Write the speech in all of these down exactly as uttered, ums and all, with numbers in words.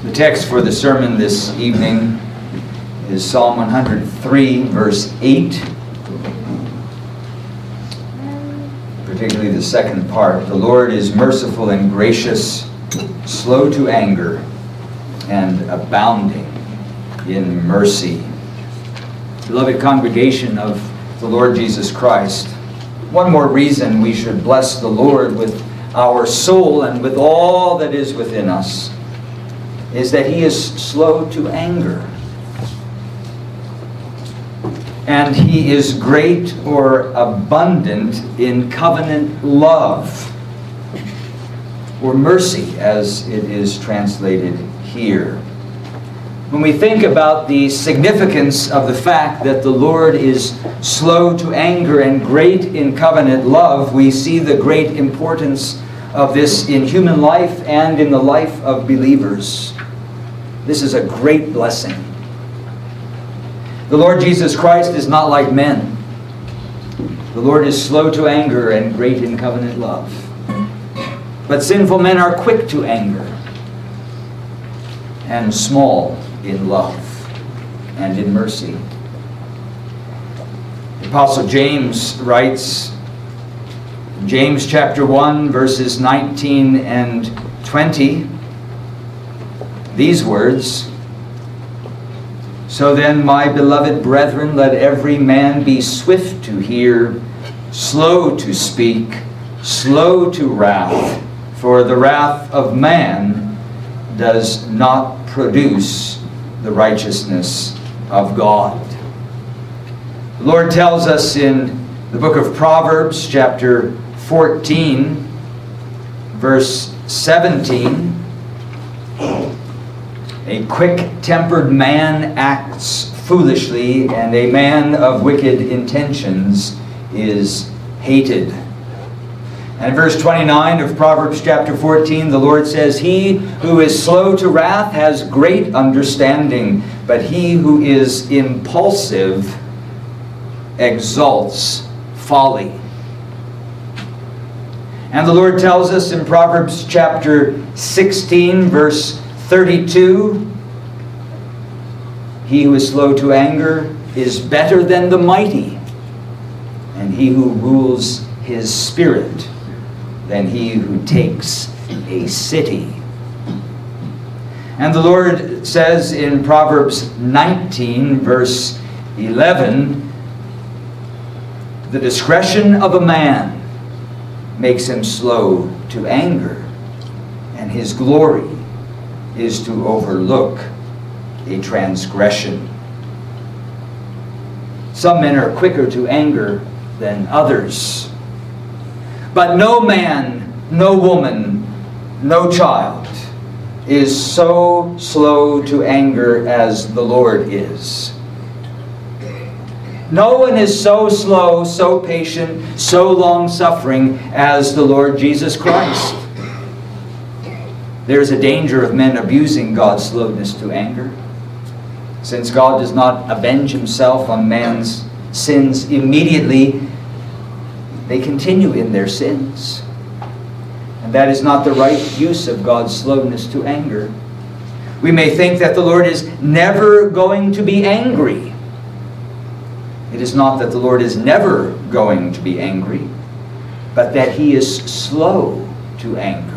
The text for the sermon this evening is Psalm one hundred three, verse eight. Particularly the second part. The Lord is merciful and gracious, slow to anger, and abounding in mercy. Beloved congregation of the Lord Jesus Christ, one more reason we should bless the Lord with our soul and with all that is within us is that He is slow to anger. And He is great or abundant in covenant love, or mercy as it is translated here. When we think about the significance of the fact that the Lord is slow to anger and great in covenant love, we see the great importance of this in human life and in the life of believers. This is a great blessing. The Lord Jesus Christ is not like men. The Lord is slow to anger and great in covenant love. But sinful men are quick to anger and small in love and in mercy. The Apostle James writes, James chapter one, verses nineteen and twenty, these words, "So then, my beloved brethren, let every man be swift to hear, slow to speak, slow to wrath, for the wrath of man does not produce the righteousness of God." The Lord tells us in the book of Proverbs, chapter fourteen, verse seventeen, "A quick-tempered man acts foolishly, and a man of wicked intentions is hated." And verse twenty-nine of Proverbs chapter fourteen, the Lord says, "He who is slow to wrath has great understanding, but he who is impulsive exalts folly." And the Lord tells us in Proverbs chapter sixteen, verse thirty-two, "He who is slow to anger is better than the mighty, and he who rules his spirit than he who takes a city." And the Lord says in Proverbs nineteen, verse eleven, "The discretion of a man makes him slow to anger, and his glory is to overlook a transgression." Some men are quicker to anger than others. But no man, no woman, no child is so slow to anger as the Lord is. No one is so slow, so patient, so long-suffering as the Lord Jesus Christ. There is a danger of men abusing God's slowness to anger, since God does not avenge Himself on man's sins immediately. They continue in their sins. And that is not the right use of God's slowness to anger. We may think that the Lord is never going to be angry. It is not that the Lord is never going to be angry, but that He is slow to anger.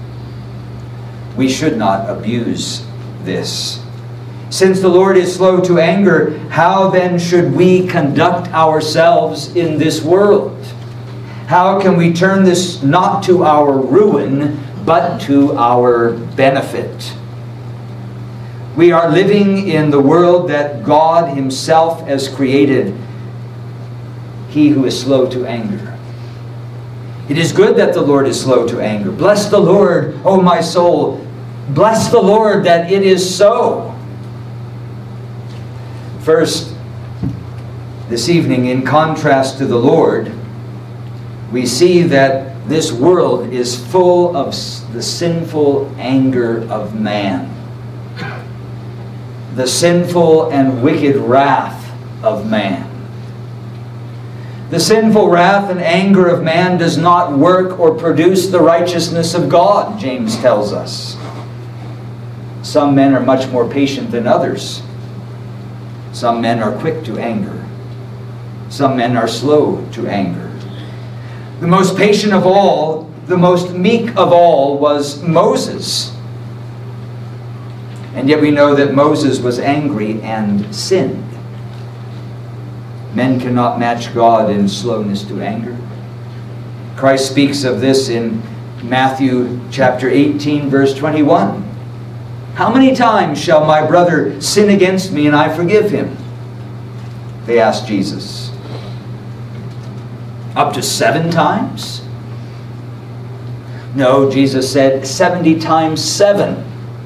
We should not abuse this. Since the Lord is slow to anger, how then should we conduct ourselves in this world? How can we turn this not to our ruin, but to our benefit? We are living in the world that God Himself has created. He who is slow to anger. It is good that the Lord is slow to anger. Bless the Lord, O my soul. Bless the Lord that it is so. First, this evening, in contrast to the Lord, we see that this world is full of the sinful anger of man. The sinful and wicked wrath of man. The sinful wrath and anger of man does not work or produce the righteousness of God, James tells us. Some men are much more patient than others. Some men are quick to anger. Some men are slow to anger. The most patient of all, the most meek of all, was Moses. And yet we know that Moses was angry and sinned. Men cannot match God in slowness to anger. Christ speaks of this in Matthew chapter eighteen, verse twenty-one. How many times shall my brother sin against me and I forgive him? They asked Jesus. Up to seven times? No, Jesus said seventy times seven.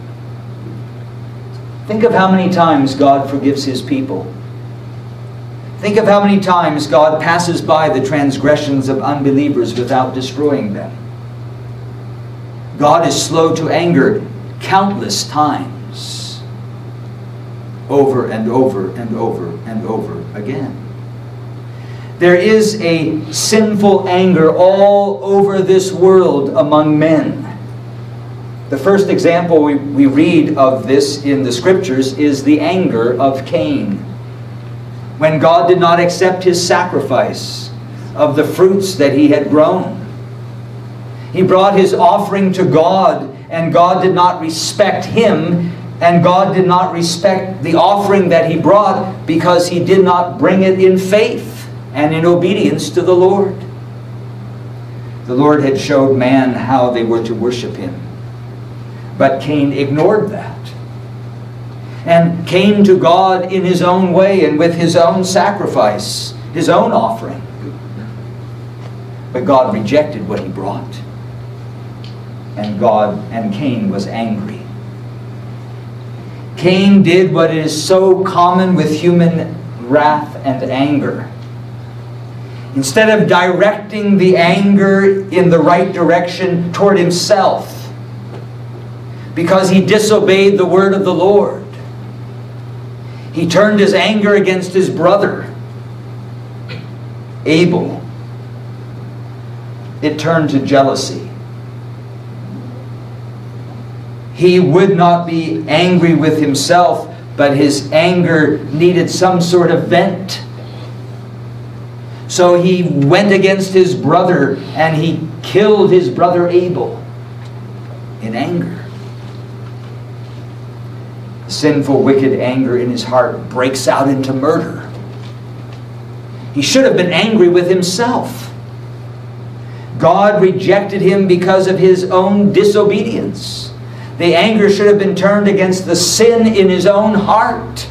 Think of how many times God forgives His people. Think of how many times God passes by the transgressions of unbelievers without destroying them. God is slow to anger countless times, over and over and over and over again. There is a sinful anger all over this world among men. The first example we, we read of this in the Scriptures is the anger of Cain. When God did not accept his sacrifice of the fruits that he had grown. He brought his offering to God, and God did not respect him, and God did not respect the offering that he brought because he did not bring it in faith and in obedience to the Lord. The Lord had showed man how they were to worship him. But Cain ignored that and came to God in his own way and with his own sacrifice, his own offering. But God rejected what he brought. And God and Cain was angry. Cain did what is so common with human wrath and anger. Instead of directing the anger in the right direction toward himself, because he disobeyed the word of the Lord, he turned his anger against his brother, Abel. It turned to jealousy. He would not be angry with himself, but his anger needed some sort of vent. So he went against his brother and he killed his brother Abel in anger. Sinful, wicked anger in his heart breaks out into murder. He should have been angry with himself. God rejected him because of his own disobedience. The anger should have been turned against the sin in his own heart.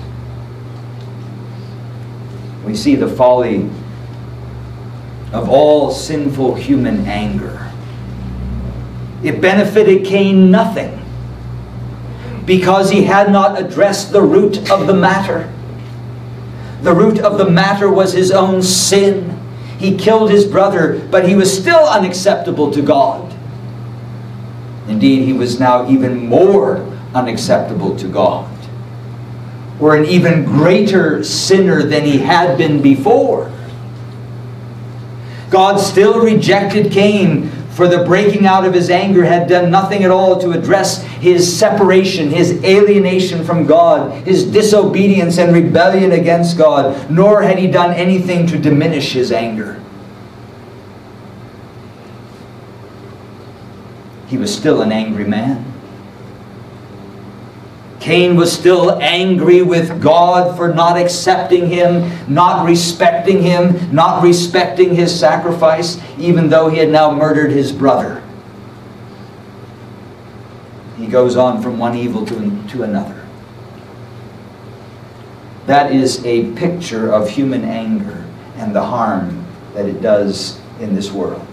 We see the folly of all sinful human anger. It benefited Cain nothing, because he had not addressed the root of the matter. The root of the matter was his own sin. He killed his brother, but he was still unacceptable to God. Indeed, he was now even more unacceptable to God, or an even greater sinner than he had been before. God still rejected Cain, for the breaking out of his anger had done nothing at all to address his separation, his alienation from God, his disobedience and rebellion against God, nor had he done anything to diminish his anger. He was still an angry man. Cain was still angry with God for not accepting him, not respecting him, not respecting his sacrifice, even though he had now murdered his brother. He goes on from one evil to, to another. That is a picture of human anger and the harm that it does in this world.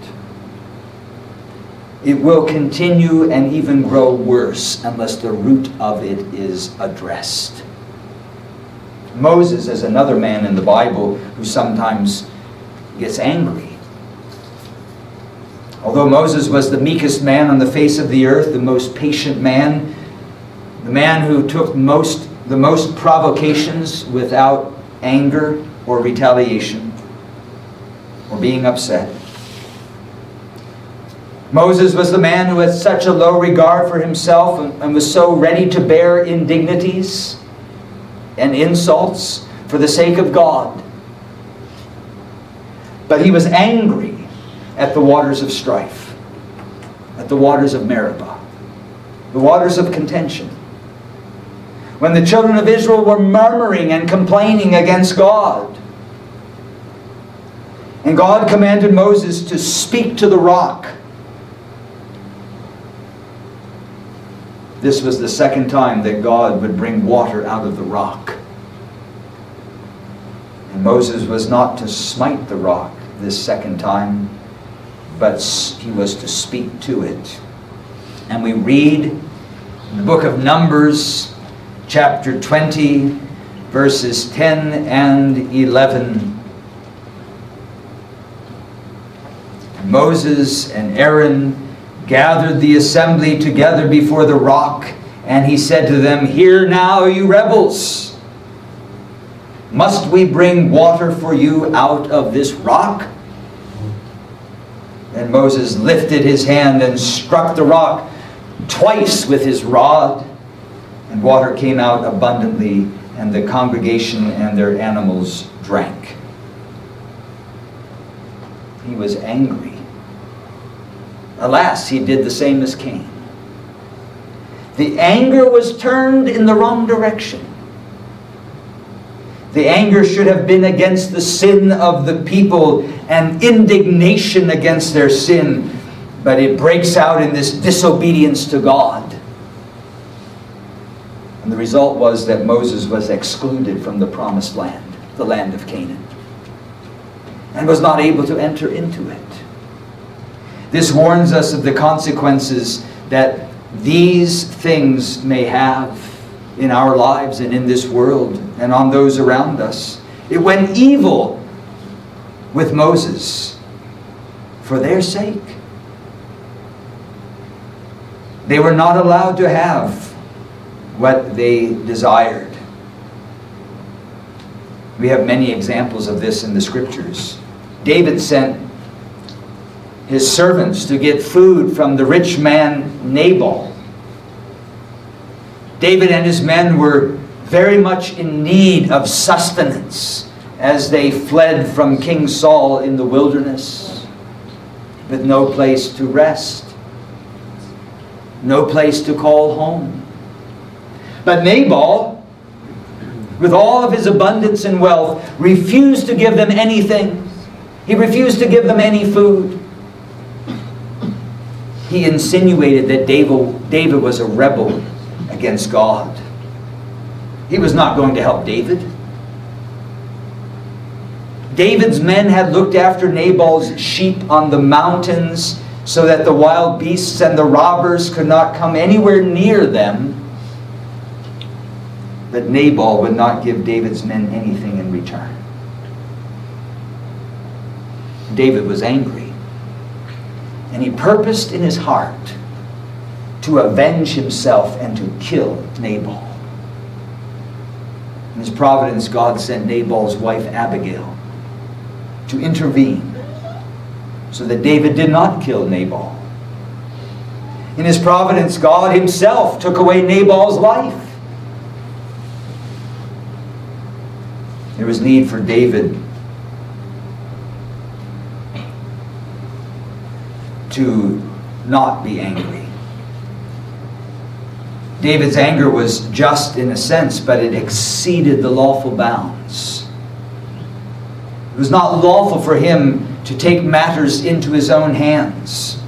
It will continue and even grow worse unless the root of it is addressed. Moses is another man in the Bible who sometimes gets angry. Although Moses was the meekest man on the face of the earth, the most patient man, the man who took most, the most provocations without anger or retaliation or being upset, Moses was the man who had such a low regard for himself and, and was so ready to bear indignities and insults for the sake of God. But he was angry at the waters of strife, at the waters of Meribah, the waters of contention. When the children of Israel were murmuring and complaining against God. And God commanded Moses to speak to the rock. This was the second time that God would bring water out of the rock. And Moses was not to smite the rock this second time, but he was to speak to it. And we read in the book of Numbers, chapter twenty, verses ten and eleven. Moses and Aaron gathered the assembly together before the rock, and he said to them, "Hear now, you rebels! Must we bring water for you out of this rock?" And Moses lifted his hand and struck the rock twice with his rod, and water came out abundantly, and the congregation and their animals drank. He was angry. Alas, he did the same as Cain. The anger was turned in the wrong direction. The anger should have been against the sin of the people and indignation against their sin, but it breaks out in this disobedience to God. And the result was that Moses was excluded from the promised land, the land of Canaan, and was not able to enter into it. This warns us of the consequences that these things may have in our lives and in this world and on those around us. It went evil with Moses for their sake. They were not allowed to have what they desired. We have many examples of this in the scriptures. David sent his servants to get food from the rich man Nabal. David and his men were very much in need of sustenance as they fled from King Saul in the wilderness with no place to rest, no place to call home. But Nabal, with all of his abundance and wealth, refused to give them anything. He refused to give them any food. He insinuated that David, David was a rebel against God. He was not going to help David. David's men had looked after Nabal's sheep on the mountains so that the wild beasts and the robbers could not come anywhere near them. But Nabal would not give David's men anything in return. David was angry. And he purposed in his heart to avenge himself and to kill Nabal. In his providence, God sent Nabal's wife Abigail to intervene so that David did not kill Nabal. In his providence, God himself took away Nabal's life. There was need for David to not be angry. David's anger was just in a sense, but it exceeded the lawful bounds. It was not lawful for him to take matters into his own hands.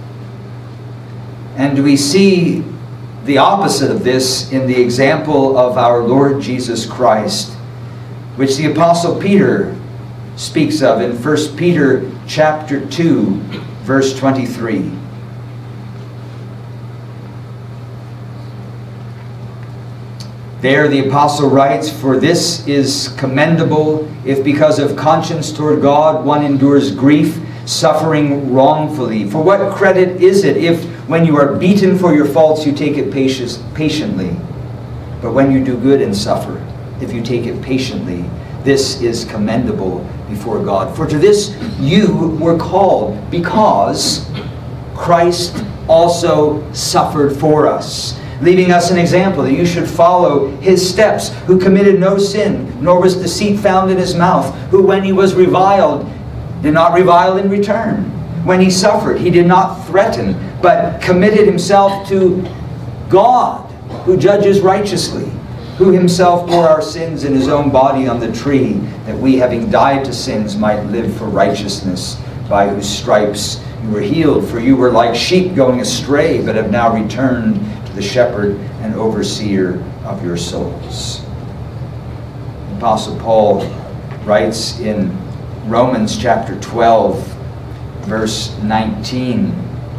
And we see the opposite of this in the example of our Lord Jesus Christ, which the Apostle Peter speaks of in First Peter chapter two, verse twenty-three. There the apostle writes, "For this is commendable, if because of conscience toward God one endures grief, suffering wrongfully. For what credit is it if, when you are beaten for your faults, you take it patiently? But when you do good and suffer, if you take it patiently, this is commendable before God. For to this you were called, because Christ also suffered for us, leaving us an example that you should follow his steps, who committed no sin, nor was deceit found in his mouth, who when he was reviled, did not revile in return. When he suffered, he did not threaten, but committed himself to God, who judges righteously, who himself bore our sins in his own body on the tree, that we, having died to sins, might live for righteousness, by whose stripes you were healed. For you were like sheep going astray, but have now returned to the shepherd and overseer of your souls. The Apostle Paul writes in Romans chapter twelve, verse nineteen,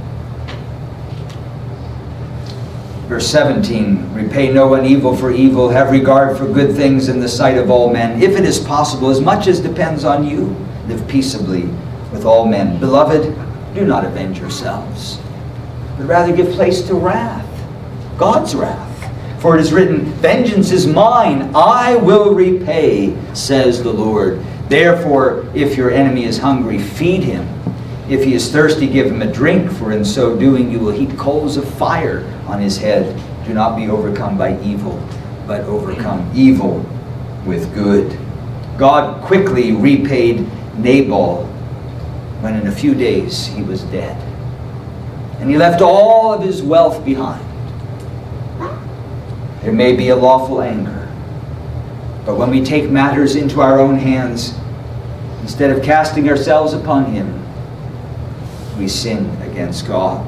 verse seventeen, repay no one evil for evil, have regard for good things in the sight of all men. If it is possible, as much as depends on you, live peaceably with all men. Beloved, do not avenge yourselves, but rather give place to wrath, God's wrath. For it is written, vengeance is mine, I will repay, says the Lord. Therefore, if your enemy is hungry, feed him. If he is thirsty, give him a drink, for in so doing you will heap coals of fire on his head. Do not be overcome by evil, but overcome evil with good. God quickly repaid Nabal when in a few days he was dead. And he left all of his wealth behind. There may be a lawful anger, but when we take matters into our own hands, instead of casting ourselves upon him, we sin against God.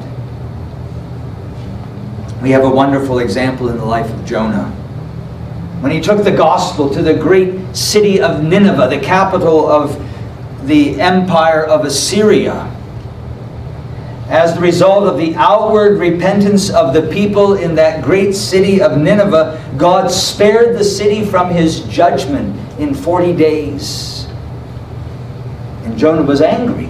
We have a wonderful example in the life of Jonah. When he took the gospel to the great city of Nineveh, the capital of the empire of Assyria, as the result of the outward repentance of the people in that great city of Nineveh, God spared the city from his judgment in forty days. And Jonah was angry.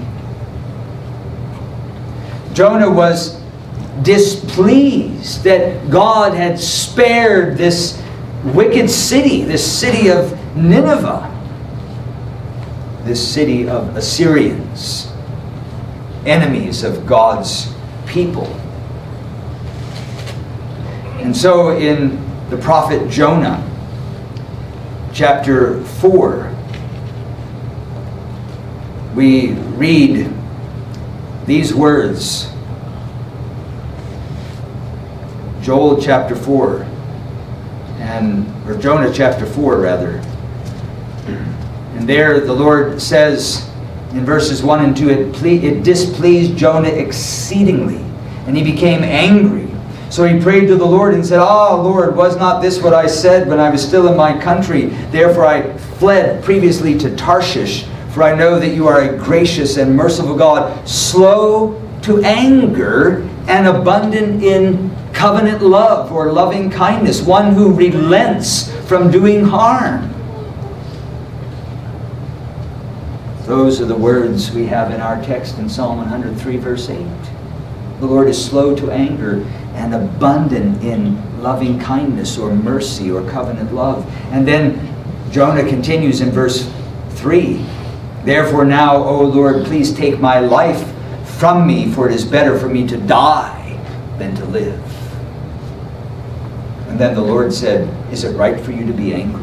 Jonah was displeased that God had spared this wicked city, this city of Nineveh, this city of Assyrians, enemies of God's people. And so in the prophet Jonah, chapter four, we read these words. Joel chapter four, and or Jonah chapter four rather. And there the Lord says in verses one and two, it, ple- it displeased Jonah exceedingly, and he became angry. So he prayed to the Lord and said, Ah, Lord, was not this what I said when I was still in my country? Therefore I fled previously to Tarshish, for I know that you are a gracious and merciful God, slow to anger and abundant in covenant love or loving kindness, one who relents from doing harm. Those are the words we have in our text in Psalm one hundred three, verse eight. The Lord is slow to anger and abundant in loving kindness or mercy or covenant love. And then Jonah continues in verse three. Therefore now, O Lord, please take my life from me, for it is better for me to die than to live. And then the Lord said, is it right for you to be angry?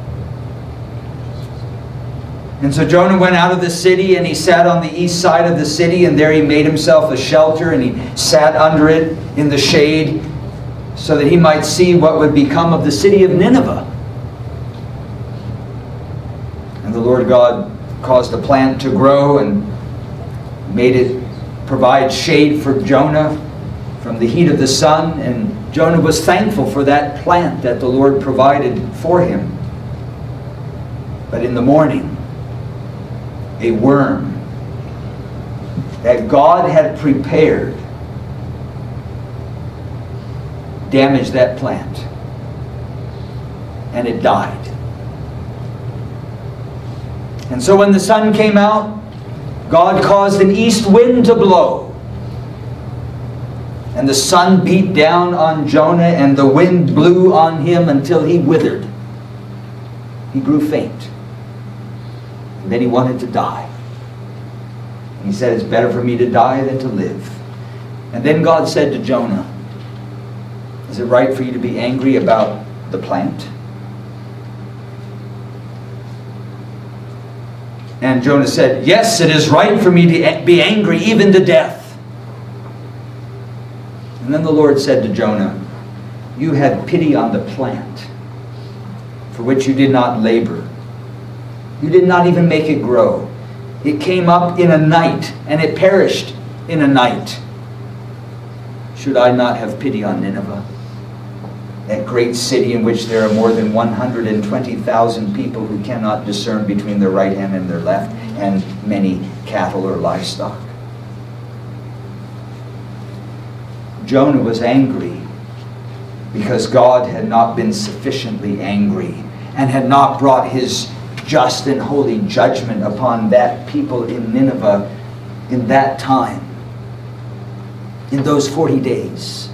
And so Jonah went out of the city, and he sat on the east side of the city, and there he made himself a shelter, and he sat under it in the shade, so that he might see what would become of the city of Nineveh. And the Lord God caused a plant to grow and made it provide shade for Jonah from the heat of the sun, and Jonah was thankful for that plant that the Lord provided for him. But in the morning, a worm that God had prepared damaged that plant, and it died. And so when the sun came out, God caused an east wind to blow, and the sun beat down on Jonah, and the wind blew on him until he withered. He grew faint. And then he wanted to die. And he said, it's better for me to die than to live. And then God said to Jonah, is it right for you to be angry about the plant? And Jonah said, yes, it is right for me to be angry even to death. And then the Lord said to Jonah, you had pity on the plant, for which you did not labor. You did not even make it grow. It came up in a night, and it perished in a night. Should I not have pity on Nineveh, that great city in which there are more than one hundred twenty thousand people who cannot discern between their right hand and their left, and many cattle or livestock? Jonah was angry because God had not been sufficiently angry and had not brought his just and holy judgment upon that people in Nineveh in that time, in those forty days.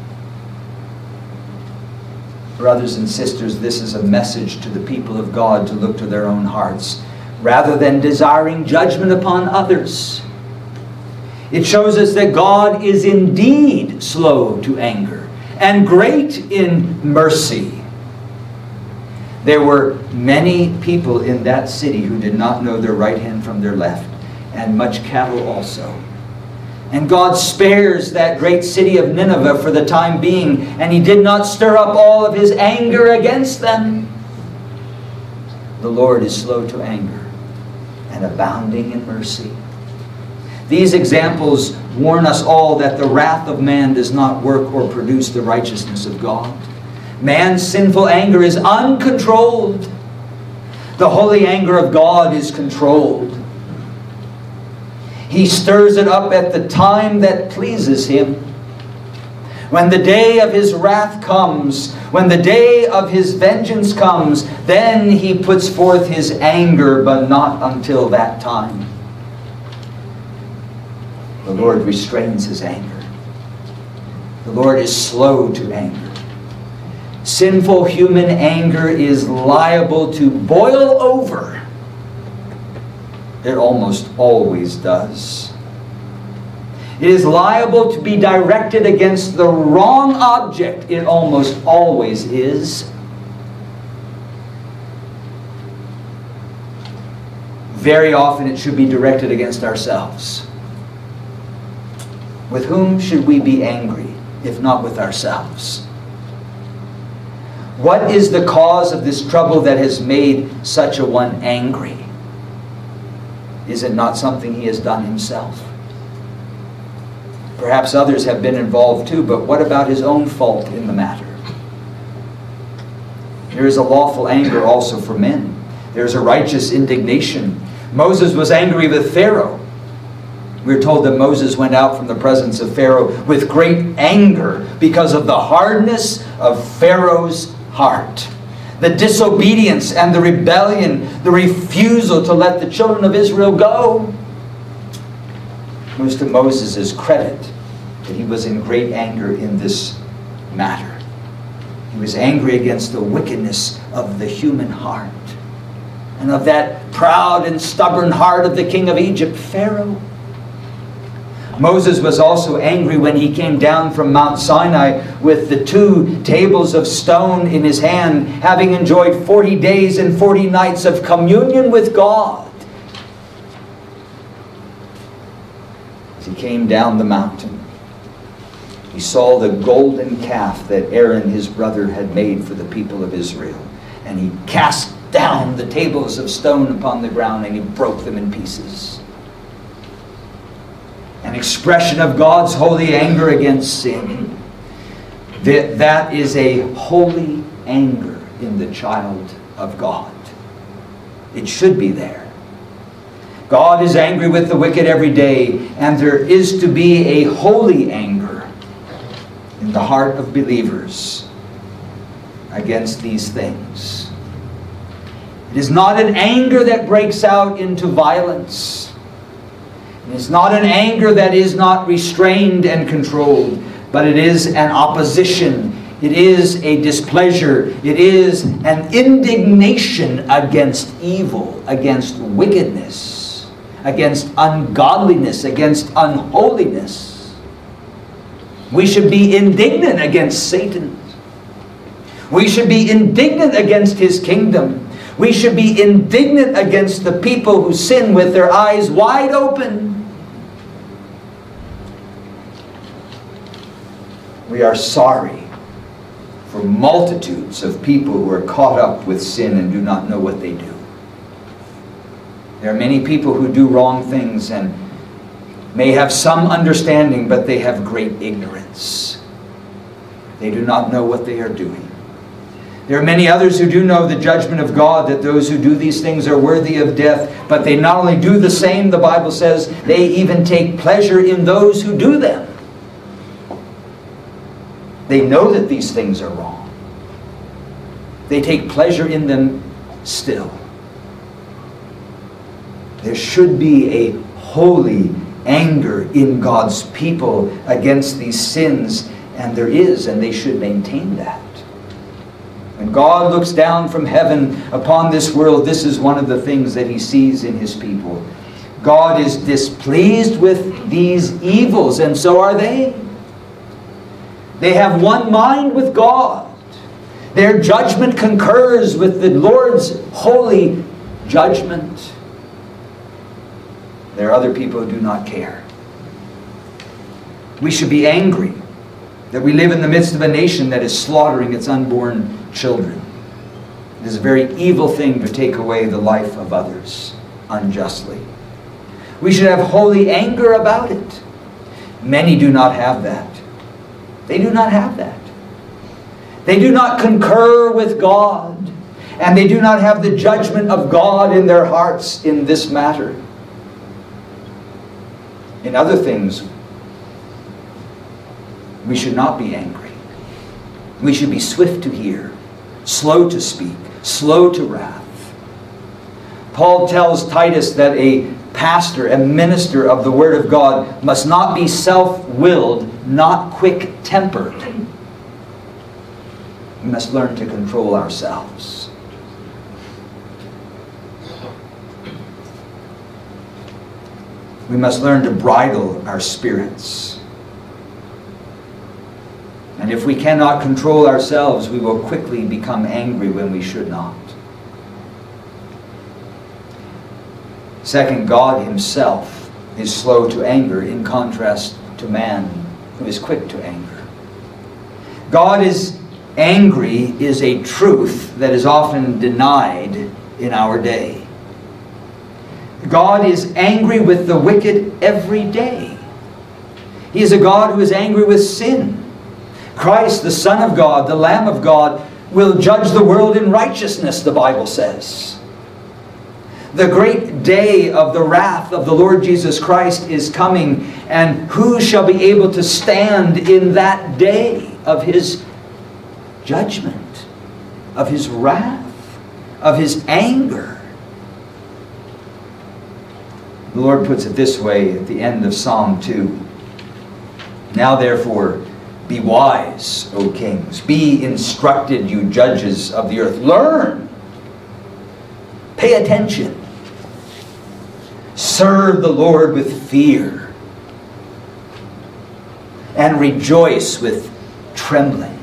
Brothers and sisters, this is a message to the people of God to look to their own hearts rather than desiring judgment upon others. It shows us that God is indeed slow to anger and great in mercy. There were many people in that city who did not know their right hand from their left, and much cattle also. And God spares that great city of Nineveh for the time being, and He did not stir up all of His anger against them. The Lord is slow to anger and abounding in mercy. These examples warn us all that the wrath of man does not work or produce the righteousness of God. Man's sinful anger is uncontrolled. The holy anger of God is controlled. He stirs it up at the time that pleases Him. When the day of His wrath comes, when the day of His vengeance comes, then He puts forth His anger, but not until that time. The Lord restrains His anger. The Lord is slow to anger. Sinful human anger is liable to boil over. It almost always does. It is liable to be directed against the wrong object. It almost always is. Very often it should be directed against ourselves. With whom should we be angry, if not with ourselves? What is the cause of this trouble that has made such a one angry? Is it not something he has done himself? Perhaps others have been involved too, but what about his own fault in the matter? There is a lawful anger also for men. There is a righteous indignation. Moses was angry with Pharaoh. We're told that Moses went out from the presence of Pharaoh with great anger because of the hardness of Pharaoh's heart. The disobedience and the rebellion, the refusal to let the children of Israel go. It was to Moses' credit that he was in great anger in this matter. He was angry against the wickedness of the human heart and of that proud and stubborn heart of the king of Egypt, Pharaoh. Moses was also angry when he came down from Mount Sinai with the two tables of stone in his hand, having enjoyed forty days and forty nights of communion with God. As he came down the mountain, he saw the golden calf that Aaron his brother had made for the people of Israel. And he cast down the tables of stone upon the ground and he broke them in pieces. An expression of God's holy anger against sin. That, that is a holy anger in the child of God. It should be there. God is angry with the wicked every day, and there is to be a holy anger in the heart of believers against these things. It is not an anger that breaks out into violence. It is not an anger that is not restrained and controlled, but it is an opposition. It is a displeasure. It is an indignation against evil, against wickedness, against ungodliness, against unholiness. We should be indignant against Satan. We should be indignant against his kingdom. We should be indignant against the people who sin with their eyes wide open. We are sorry for multitudes of people who are caught up with sin and do not know what they do. There are many people who do wrong things and may have some understanding, but they have great ignorance. They do not know what they are doing. There are many others who do know the judgment of God, that those who do these things are worthy of death, but they not only do the same, the Bible says, they even take pleasure in those who do them. They know that these things are wrong. They take pleasure in them still. There should be a holy anger in God's people against these sins, and there is, and they should maintain that. When God looks down from heaven upon this world, this is one of the things that he sees in his people. God is displeased with these evils, and so are they. They have one mind with God. Their judgment concurs with the Lord's holy judgment. There are other people who do not care. We should be angry that we live in the midst of a nation that is slaughtering its unborn children. It is a very evil thing to take away the life of others unjustly. We should have holy anger about it. Many do not have that. They do not have that. They do not concur with God, and they do not have the judgment of God in their hearts in this matter. In other things, we should not be angry. We should be swift to hear, slow to speak, slow to wrath. Paul tells Titus that a pastor, a minister of the Word of God, must not be self-willed, not quick-tempered. We must learn to control ourselves. We must learn to bridle our spirits. And if we cannot control ourselves, we will quickly become angry when we should not. Second, God himself is slow to anger in contrast to man who is quick to anger. God is angry is a truth that is often denied in our day. God is angry with the wicked every day. He is a God who is angry with sin. Christ, the Son of God, the Lamb of God, will judge the world in righteousness, the Bible says. The great day of the wrath of the Lord Jesus Christ is coming, and who shall be able to stand in that day of his judgment, of his wrath, of his anger? The Lord puts it this way at the end of Psalm two. Now therefore, be wise, O kings. Be instructed, you judges of the earth. Learn. Pay attention. Serve the Lord with fear. And rejoice with trembling.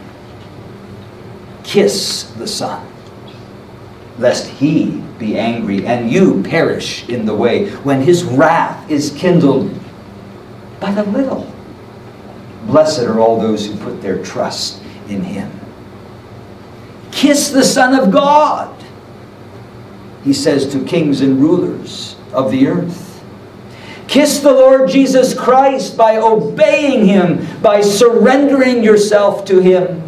Kiss the Son, lest he be angry and you perish in the way, when his wrath is kindled but a little. Blessed are all those who put their trust in him. Kiss the Son of God, he says to kings and rulers of the earth. Kiss the Lord Jesus Christ by obeying him, by surrendering yourself to him.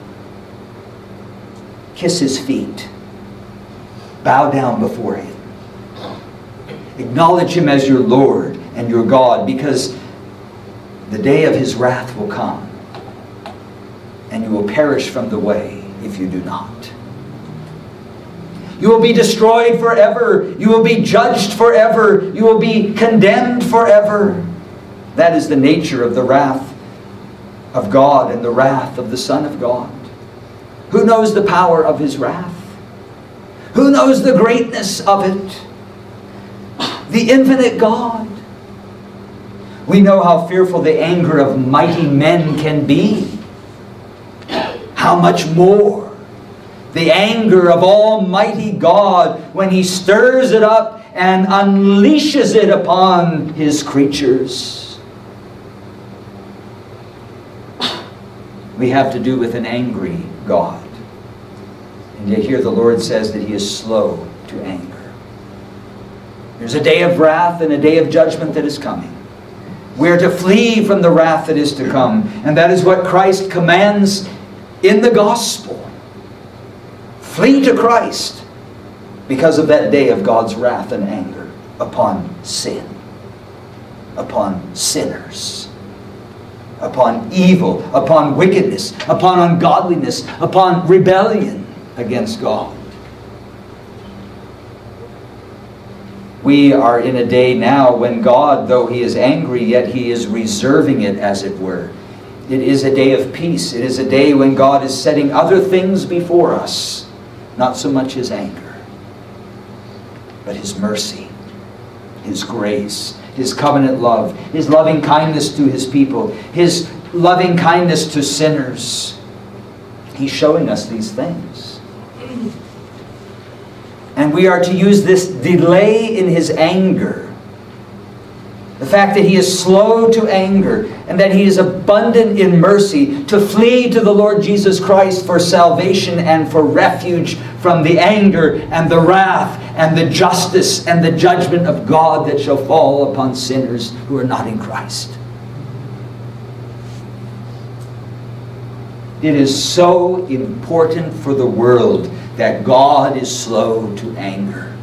Kiss his feet. Bow down before him. Acknowledge him as your Lord and your God, because the day of his wrath will come, and you will perish from the way if you do not. You will be destroyed forever. You will be judged forever. You will be condemned forever. That is the nature of the wrath of God and the wrath of the Son of God. Who knows the power of his wrath? Who knows the greatness of it? The infinite God, We know how fearful the anger of mighty men can be. How much more the anger of Almighty God when He stirs it up and unleashes it upon His creatures. We have to do with an angry God. And yet here the Lord says that He is slow to anger. There's a day of wrath and a day of judgment that is coming. We are to flee from the wrath that is to come. And that is what Christ commands in the gospel. Flee to Christ because of that day of God's wrath and anger upon sin, upon sinners, upon evil, upon wickedness, upon ungodliness, upon rebellion against God. We are in a day now when God, though He is angry, yet He is reserving it, as it were. It is a day of peace. It is a day when God is setting other things before us. Not so much His anger, but His mercy, His grace, His covenant love, His loving kindness to His people, His loving kindness to sinners. He's showing us these things. And we are to use this delay in His anger, the fact that He is slow to anger and that He is abundant in mercy, to flee to the Lord Jesus Christ for salvation and for refuge from the anger and the wrath and the justice and the judgment of God that shall fall upon sinners who are not in Christ. It is so important for the world that God is slow to anger.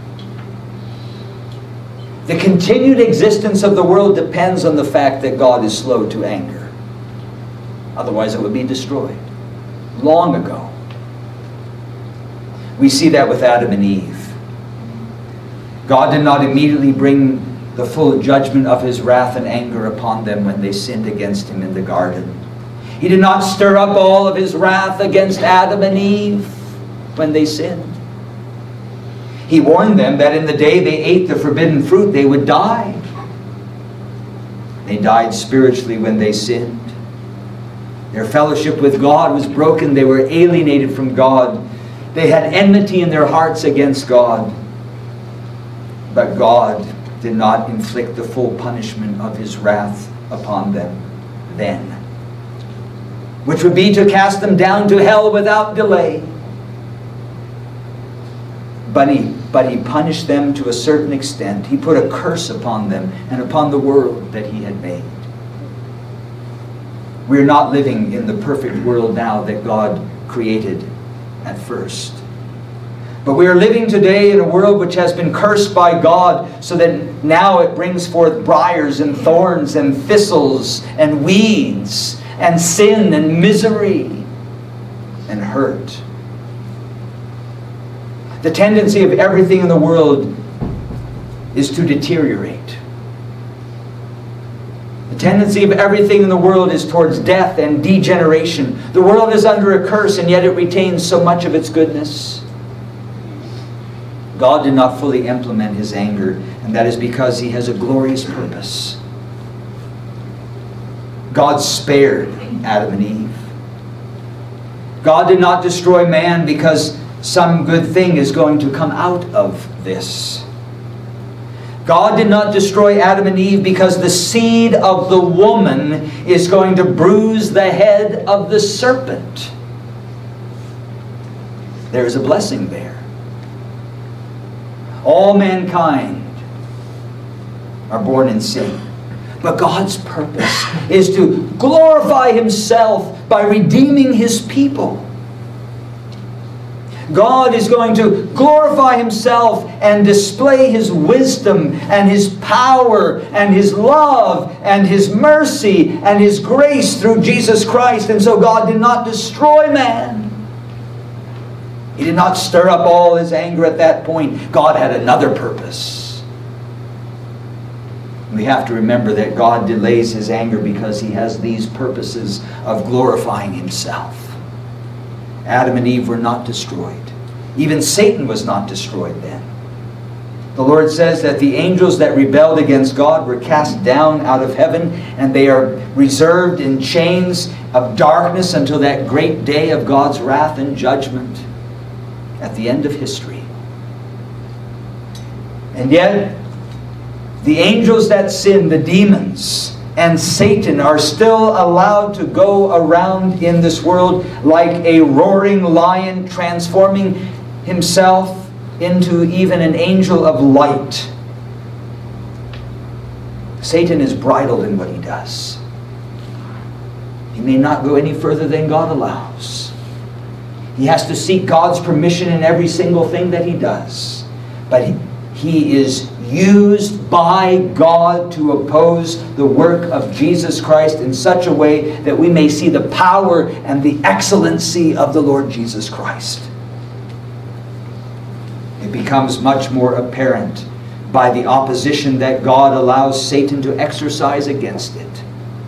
The continued existence of the world depends on the fact that God is slow to anger. Otherwise it would be destroyed long ago. We see that with Adam and Eve. God did not immediately bring the full judgment of His wrath and anger upon them when they sinned against Him in the garden. He did not stir up all of His wrath against Adam and Eve when they sinned. He warned them that in the day they ate the forbidden fruit, they would die. They died spiritually when they sinned. Their fellowship with God was broken. They were alienated from God. They had enmity in their hearts against God. But God did not inflict the full punishment of His wrath upon them then, which would be to cast them down to hell without delay. But he, but he punished them to a certain extent. He put a curse upon them and upon the world that He had made. We're not living in the perfect world now that God created at first. But we are living today in a world which has been cursed by God, so that now it brings forth briars and thorns and thistles and weeds and sin and misery and hurt. The tendency of everything in the world is to deteriorate. The tendency of everything in the world is towards death and degeneration. The world is under a curse, and yet it retains so much of its goodness. God did not fully implement His anger, and that is because He has a glorious purpose. God spared Adam and Eve. God did not destroy man because some good thing is going to come out of this. God did not destroy Adam and Eve because the seed of the woman is going to bruise the head of the serpent. There is a blessing there. All mankind are born in sin. But God's purpose is to glorify Himself by redeeming His people. God is going to glorify Himself and display His wisdom and His power and His love and His mercy and His grace through Jesus Christ. And so God did not destroy man. He did not stir up all His anger at that point. God had another purpose. We have to remember that God delays His anger because He has these purposes of glorifying Himself. Adam and Eve were not destroyed. Even Satan was not destroyed then. The Lord says that the angels that rebelled against God were cast down out of heaven, and they are reserved in chains of darkness until that great day of God's wrath and judgment at the end of history. And yet, the angels that sin, the demons, and Satan are still allowed to go around in this world like a roaring lion, transforming himself into even an angel of light. Satan is bridled in what he does. He may not go any further than God allows. He has to seek God's permission in every single thing that he does. But he, he is used by God to oppose the work of Jesus Christ in such a way that we may see the power and the excellency of the Lord Jesus Christ. It becomes much more apparent by the opposition that God allows Satan to exercise against it.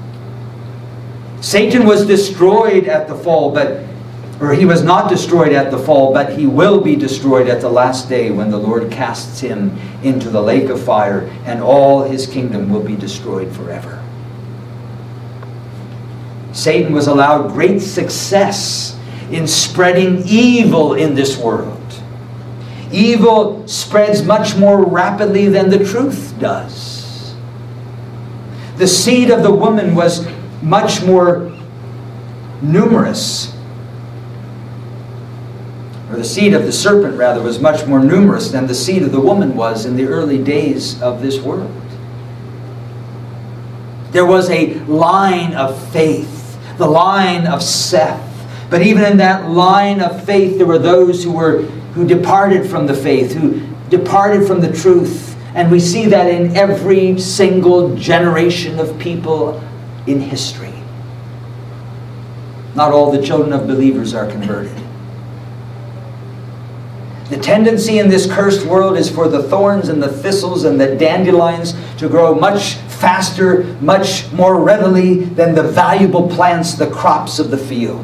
Satan was destroyed at the fall, but or he was not destroyed at the fall, but he will be destroyed at the last day when the Lord casts him into the lake of fire, and all his kingdom will be destroyed forever. Satan was allowed great success in spreading evil in this world. Evil spreads much more rapidly than the truth does. The seed of the woman was much more numerous. Or the seed of the serpent, rather, was much more numerous than the seed of the woman was in the early days of this world. There was a line of faith, the line of Seth. But even in that line of faith, there were those who were who departed from the faith, who departed from the truth. And we see that in every single generation of people in history. Not all the children of believers are converted. The tendency in this cursed world is for the thorns and the thistles and the dandelions to grow much faster, much more readily than the valuable plants, the crops of the field.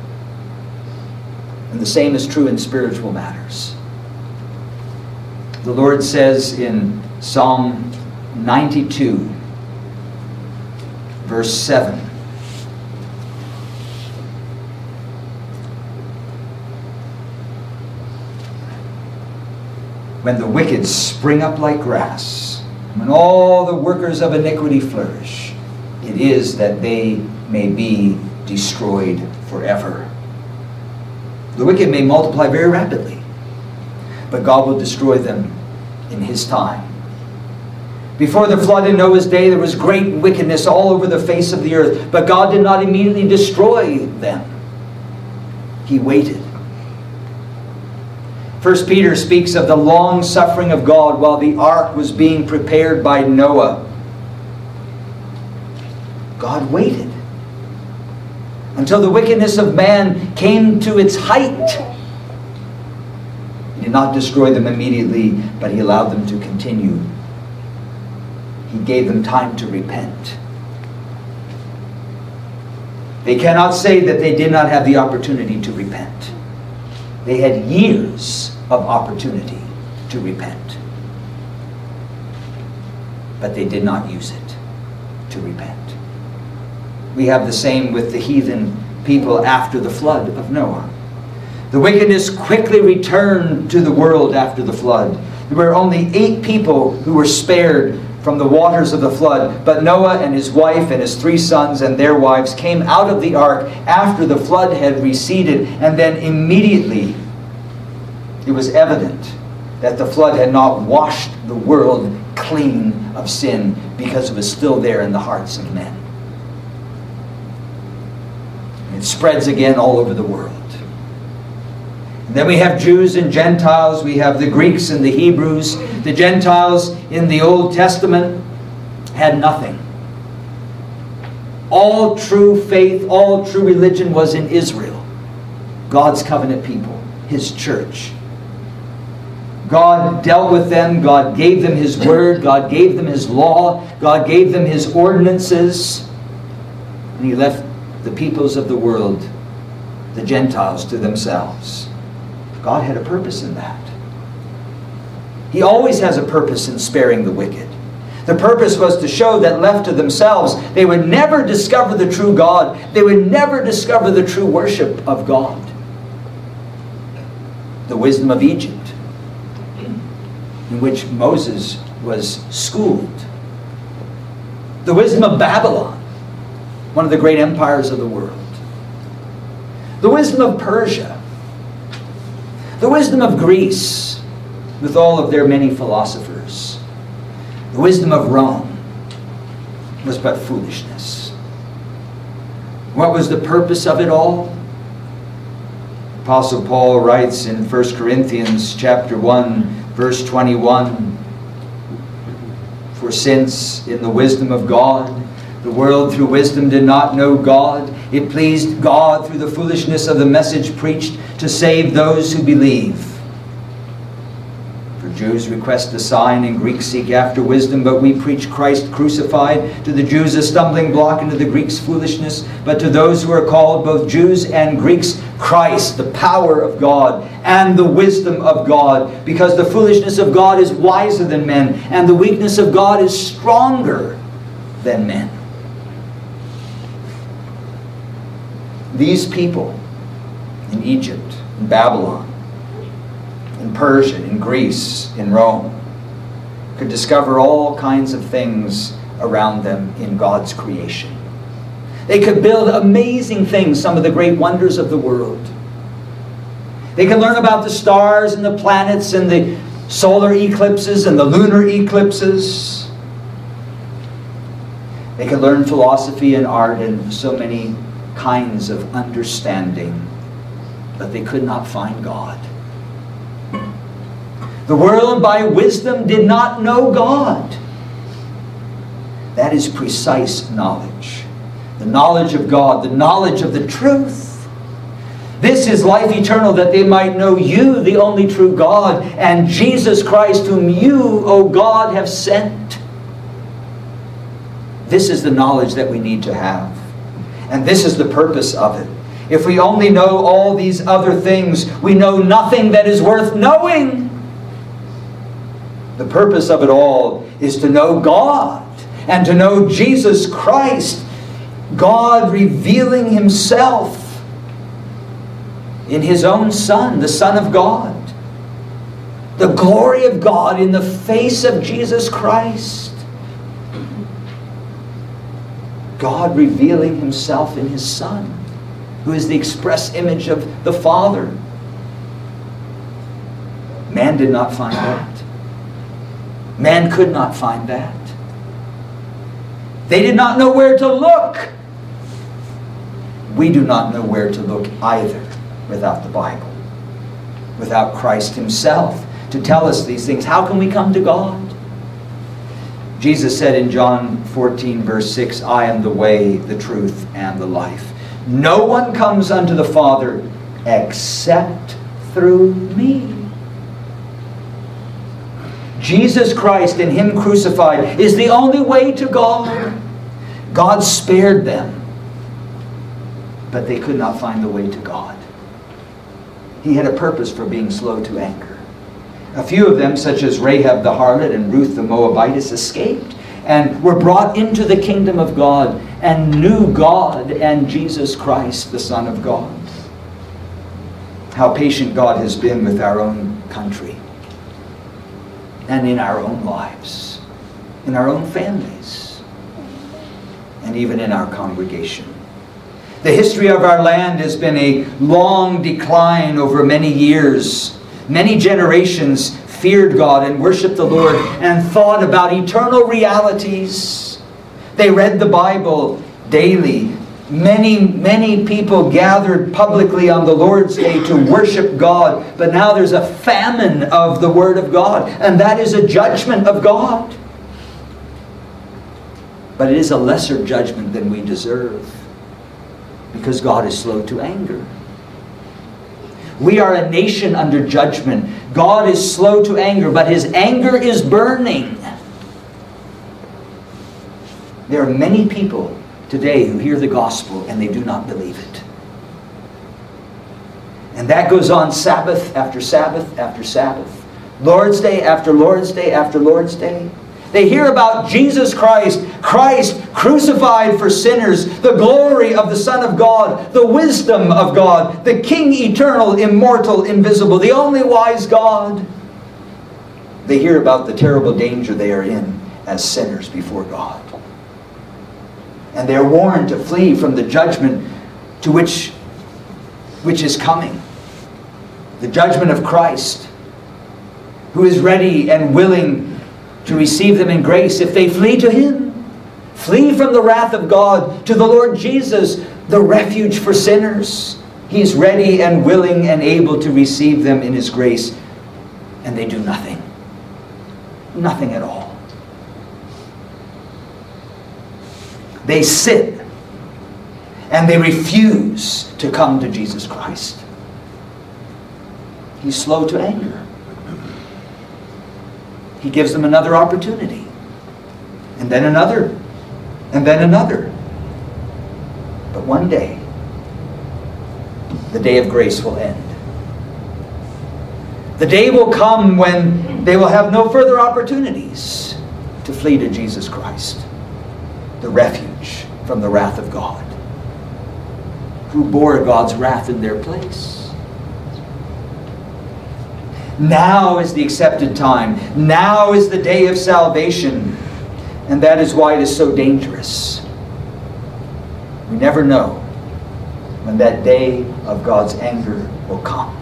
And the same is true in spiritual matters. The Lord says in Psalm ninety-two, verse seven, when the wicked spring up like grass, when all the workers of iniquity flourish, it is that they may be destroyed forever. The wicked may multiply very rapidly, but God will destroy them in His time. Before the flood in Noah's day, there was great wickedness all over the face of the earth, but God did not immediately destroy them. He waited. First Peter speaks of the long suffering of God while the ark was being prepared by Noah. God waited until the wickedness of man came to its height. He did not destroy them immediately, but He allowed them to continue. He gave them time to repent. They cannot say that they did not have the opportunity to repent. They had years of opportunity to repent. But they did not use it to repent. We have the same with the heathen people after the flood of Noah. The wickedness quickly returned to the world after the flood. There were only eight people who were spared from the waters of the flood, but Noah and his wife and his three sons and their wives came out of the ark after the flood had receded, and then immediately it was evident that the flood had not washed the world clean of sin, because it was still there in the hearts of men. It spreads again all over the world. And then we have Jews and Gentiles. We have the Greeks and the Hebrews. The Gentiles in the Old Testament had nothing. All true faith, all true religion was in Israel, God's covenant people, His church. God dealt with them. God gave them His word. God gave them His law. God gave them His ordinances. And He left the peoples of the world, the Gentiles, to themselves. God had a purpose in that. He always has a purpose in sparing the wicked. The purpose was to show that left to themselves, they would never discover the true God. They would never discover the true worship of God. The wisdom of Egypt, in which Moses was schooled. The wisdom of Babylon, one of the great empires of the world. The wisdom of Persia. The wisdom of Greece, with all of their many philosophers. The wisdom of Rome was but foolishness. What was the purpose of it all? Apostle Paul writes in First Corinthians chapter one, verse twenty-one, "For since in the wisdom of God, the world through wisdom did not know God, it pleased God through the foolishness of the message preached to save those who believe. For Jews request a sign and Greeks seek after wisdom, but we preach Christ crucified, to the Jews a stumbling block and to the Greeks foolishness, but to those who are called, both Jews and Greeks, Christ, the power of God and the wisdom of God, because the foolishness of God is wiser than men, and the weakness of God is stronger than men." These people in Egypt, in Babylon, in Persia, in Greece, in Rome, could discover all kinds of things around them in God's creation. They could build amazing things, some of the great wonders of the world. They could learn about the stars and the planets and the solar eclipses and the lunar eclipses. They could learn philosophy and art and so many kinds of understanding, but they could not find God. The world by wisdom did not know God. That is precise knowledge. The knowledge of God, the knowledge of the truth. This is life eternal, that they might know you, the only true God, and Jesus Christ, whom you, O God, have sent. This is the knowledge that we need to have. And this is the purpose of it. If we only know all these other things, we know nothing that is worth knowing. The purpose of it all is to know God and to know Jesus Christ, God revealing Himself in His own Son, the Son of God. The glory of God in the face of Jesus Christ. God revealing Himself in His Son, who is the express image of the Father. Man did not find that. Man could not find that. They did not know where to look. We do not know where to look either without the Bible, without Christ Himself to tell us these things. How can we come to God? Jesus said in John fourteen, verse six, "I am the way, the truth, and the life. No one comes unto the Father except through me." Jesus Christ and Him crucified is the only way to God. God spared them, but they could not find the way to God. He had a purpose for being slow to anger. A few of them, such as Rahab the harlot and Ruth the Moabitess, escaped and were brought into the kingdom of God and knew God and Jesus Christ, the Son of God. How patient God has been with our own country and in our own lives, in our own families, and even in our congregation. The history of our land has been a long decline over many years. Many generations feared God and worshiped the Lord and thought about eternal realities. They read the Bible daily. Many, many people gathered publicly on the Lord's Day to worship God. But now there's a famine of the Word of God. And that is a judgment of God. But it is a lesser judgment than we deserve, because God is slow to anger. We are a nation under judgment. God is slow to anger, but His anger is burning. There are many people today who hear the gospel and they do not believe it. And that goes on Sabbath after Sabbath after Sabbath. Lord's Day after Lord's Day after Lord's Day. They hear about Jesus Christ, Christ crucified for sinners, the glory of the Son of God, the wisdom of God, the King eternal, immortal, invisible, the only wise God. They hear about the terrible danger they are in as sinners before God. And they are warned to flee from the judgment to which, which is coming. The judgment of Christ, who is ready and willing to receive them in grace if they flee to Him. Flee from the wrath of God to the Lord Jesus, the refuge for sinners. He is ready and willing and able to receive them in His grace. And they do nothing. Nothing at all. They sit and they refuse to come to Jesus Christ. He's slow to anger. He gives them another opportunity. And then another. And then another. But one day, the day of grace will end. The day will come when they will have no further opportunities to flee to Jesus Christ, the refuge from the wrath of God, who bore God's wrath in their place. Now is the accepted time. Now is the day of salvation. And that is why it is so dangerous. We never know when that day of God's anger will come.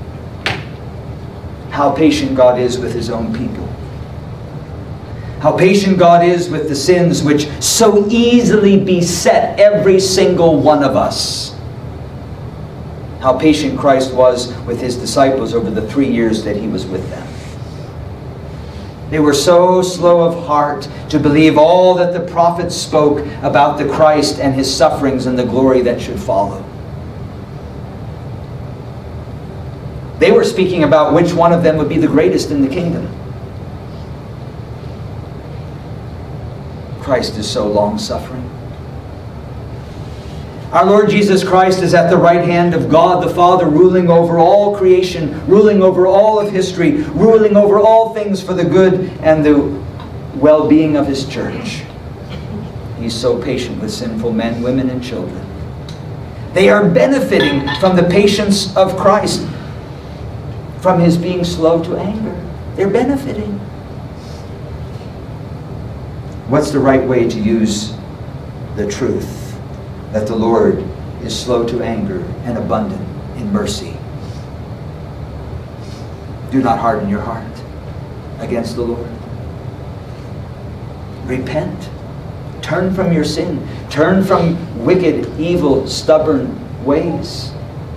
How patient God is with His own people. How patient God is with the sins which so easily beset every single one of us. How patient Christ was with His disciples over the three years that He was with them. They were so slow of heart to believe all that the prophets spoke about the Christ and His sufferings and the glory that should follow. They were speaking about which one of them would be the greatest in the kingdom. Christ is so long-suffering. Our Lord Jesus Christ is at the right hand of God the Father, ruling over all creation, ruling over all of history, ruling over all things for the good and the well-being of His church. He's so patient with sinful men, women, and children. They are benefiting from the patience of Christ, from His being slow to anger. They're benefiting. What's the right way to use the truth that the Lord is slow to anger and abundant in mercy? Do not harden your heart against the Lord. Repent. Turn from your sin. Turn from wicked, evil, stubborn ways.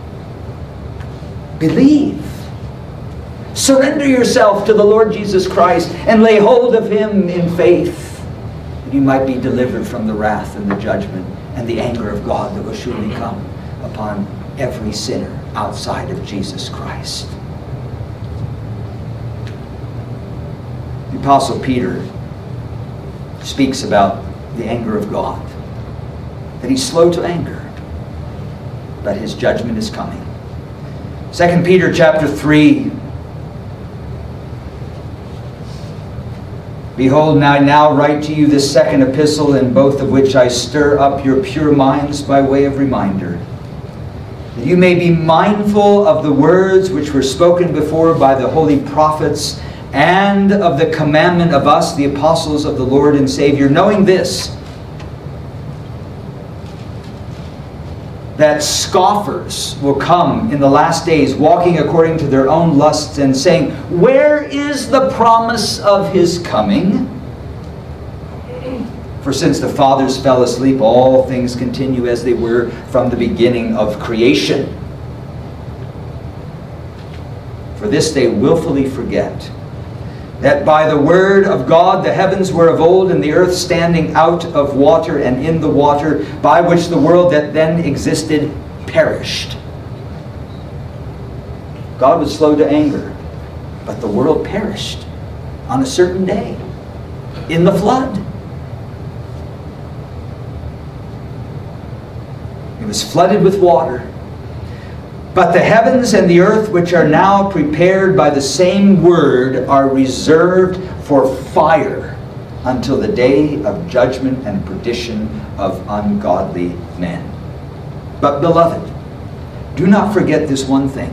Believe. Surrender yourself to the Lord Jesus Christ and lay hold of Him in faith, that you might be delivered from the wrath and the judgment and the anger of God that will surely come upon every sinner outside of Jesus Christ. The Apostle Peter speaks about the anger of God, that He's slow to anger, but His judgment is coming. Second Peter chapter three. Behold, I now write to you this second epistle, in both of which I stir up your pure minds by way of reminder, that you may be mindful of the words which were spoken before by the holy prophets, and of the commandment of us, the apostles of the Lord and Savior, knowing this, that scoffers will come in the last days, walking according to their own lusts, and saying, where is the promise of His coming? For since the fathers fell asleep, all things continue as they were from the beginning of creation. For this they willfully forget, that by the word of God the heavens were of old, and the earth standing out of water and in the water, by which the world that then existed perished. God was slow to anger, but the world perished on a certain day, in the flood. It was flooded with water. But the heavens and the earth, which are now prepared by the same word, are reserved for fire until the day of judgment and perdition of ungodly men. But beloved, do not forget this one thing,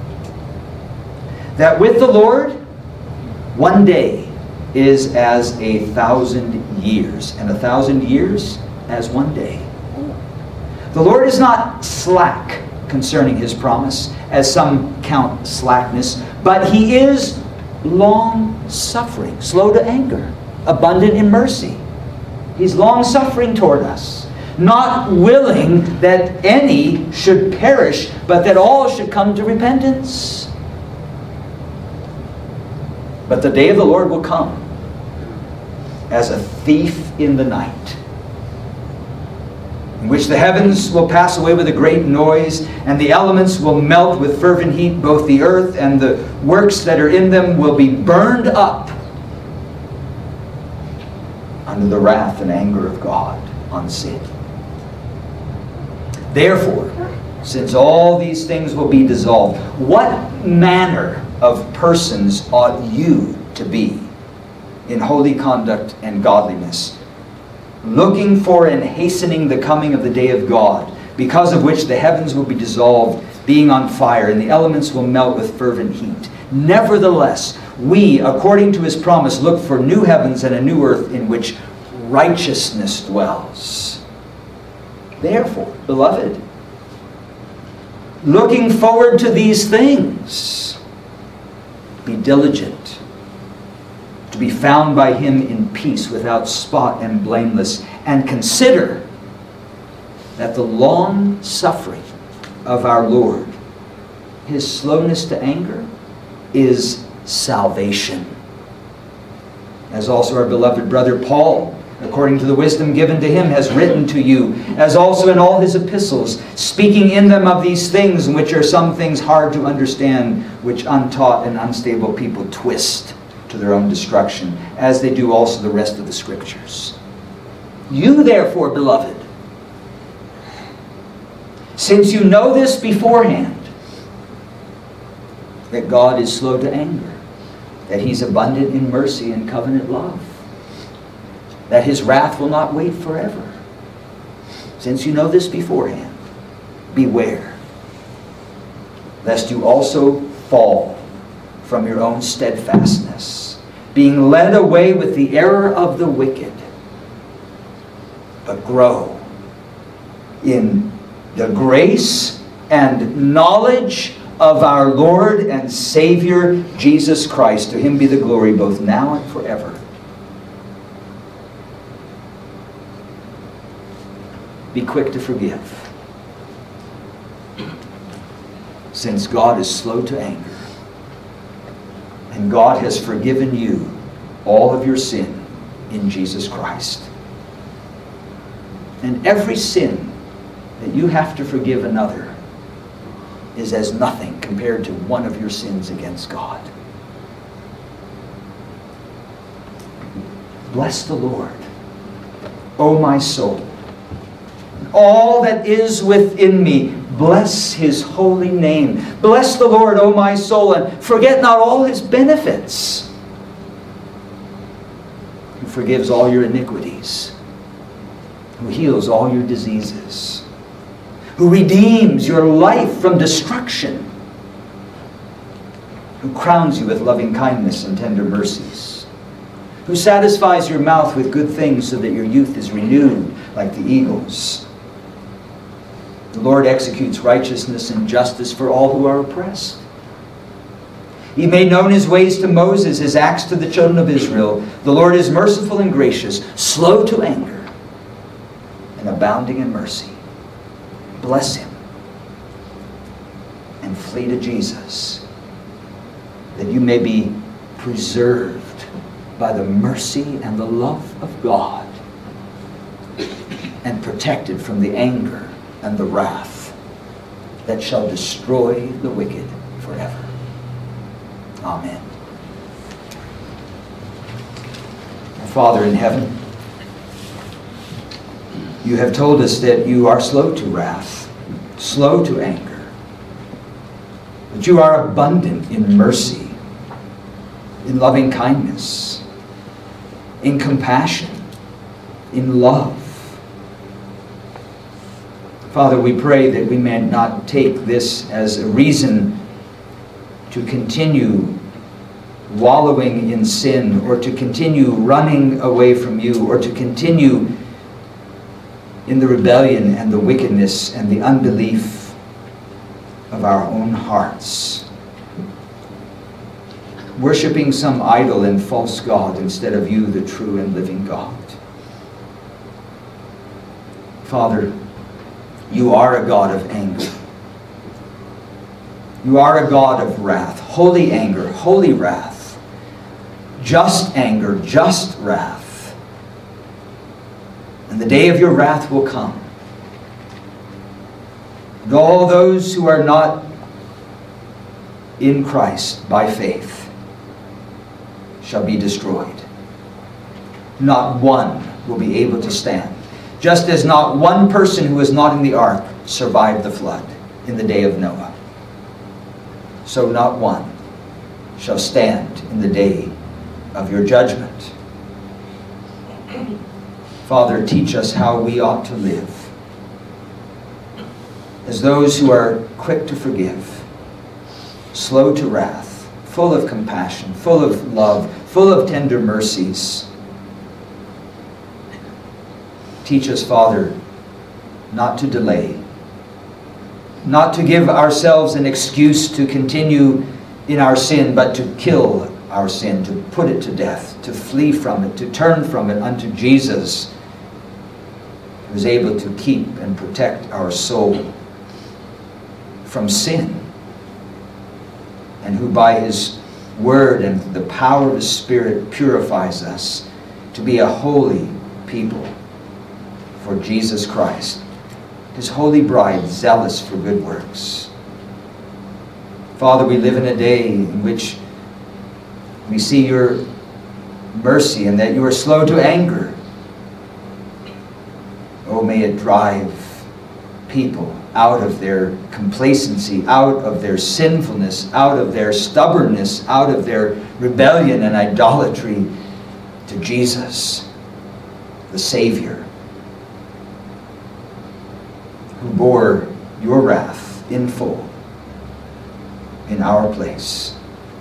that with the Lord, one day is as a thousand years, and a thousand years as one day. The Lord is not slack concerning His promise, as some count slackness, but He is long-suffering, slow to anger, abundant in mercy. He's long-suffering toward us, not willing that any should perish, but that all should come to repentance. But the day of the Lord will come as a thief in the night, in which the heavens will pass away with a great noise, and the elements will melt with fervent heat. Both the earth and the works that are in them will be burned up under the wrath and anger of God on sin. Therefore, since all these things will be dissolved, what manner of persons ought you to be in holy conduct and godliness, looking for and hastening the coming of the day of God, because of which the heavens will be dissolved, being on fire, and the elements will melt with fervent heat? Nevertheless, we, according to His promise, look for new heavens and a new earth in which righteousness dwells. Therefore, beloved, looking forward to these things, be diligent to be found by Him in peace, without spot and blameless, and consider that the long suffering of our Lord, His slowness to anger, is salvation. As also our beloved brother Paul, according to the wisdom given to him, has written to you, as also in all his epistles, speaking in them of these things, in which are some things hard to understand, which untaught and unstable people twist to their own destruction, as they do also the rest of the Scriptures. You therefore, beloved, since you know this beforehand, that God is slow to anger, that He's abundant in mercy and covenant love, that His wrath will not wait forever. Since you know this beforehand, beware, lest you also fall from your own steadfastness, being led away with the error of the wicked, but grow in the grace and knowledge of our Lord and Savior Jesus Christ. To Him be the glory both now and forever. Be quick to forgive, since God is slow to anger, and God has forgiven you all of your sin in Jesus Christ. And every sin that you have to forgive another is as nothing compared to one of your sins against God. Bless the Lord, O my soul. All that is within me, bless His holy name. Bless the Lord, O my soul, and forget not all His benefits, who forgives all your iniquities, who heals all your diseases, who redeems your life from destruction, who crowns you with loving kindness and tender mercies, who satisfies your mouth with good things so that your youth is renewed like the eagles. The Lord executes righteousness and justice for all who are oppressed. He made known His ways to Moses, His acts to the children of Israel. The Lord is merciful and gracious, slow to anger, and abounding in mercy. Bless Him and flee to Jesus, that you may be preserved by the mercy and the love of God, and protected from the anger and the wrath that shall destroy the wicked forever. Amen. Our Father in heaven, you have told us that you are slow to wrath, slow to anger, that you are abundant in mercy, in loving kindness, in compassion, in love. Father, we pray that we may not take this as a reason to continue wallowing in sin, or to continue running away from you, or to continue in the rebellion and the wickedness and the unbelief of our own hearts, worshiping some idol and false god instead of you, the true and living God. Father, you are a God of anger. You are a God of wrath, holy anger, holy wrath, just anger, just wrath. And the day of your wrath will come. And all those who are not in Christ by faith shall be destroyed. Not one will be able to stand. Just as not one person who was not in the ark survived the flood in the day of Noah, so not one shall stand in the day of your judgment. Father, teach us how we ought to live as those who are quick to forgive, slow to wrath, full of compassion, full of love, full of tender mercies. Teach us, Father, not to delay, not to give ourselves an excuse to continue in our sin, but to kill our sin, to put it to death, to flee from it, to turn from it unto Jesus, who is able to keep and protect our soul from sin, and who by his word and the power of his Spirit purifies us to be a holy people for Jesus Christ, his holy bride, zealous for good works. Father, we live in a day in which we see your mercy and that you are slow to anger. Oh, may it drive people out of their complacency, out of their sinfulness, out of their stubbornness, out of their rebellion and idolatry to Jesus, the Savior, who bore your wrath in full in our place,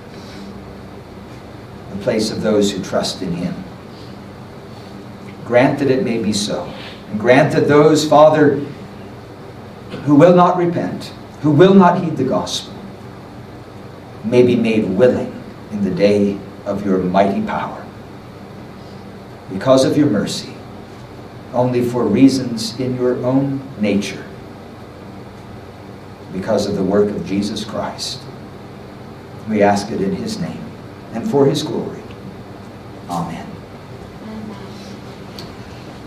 the place of those who trust in him. Grant that it may be so. And grant that those, Father, who will not repent, who will not heed the gospel, may be made willing in the day of your mighty power, because of your mercy, only for reasons in your own nature, because of the work of Jesus Christ. We ask it in his name and for his glory. Amen.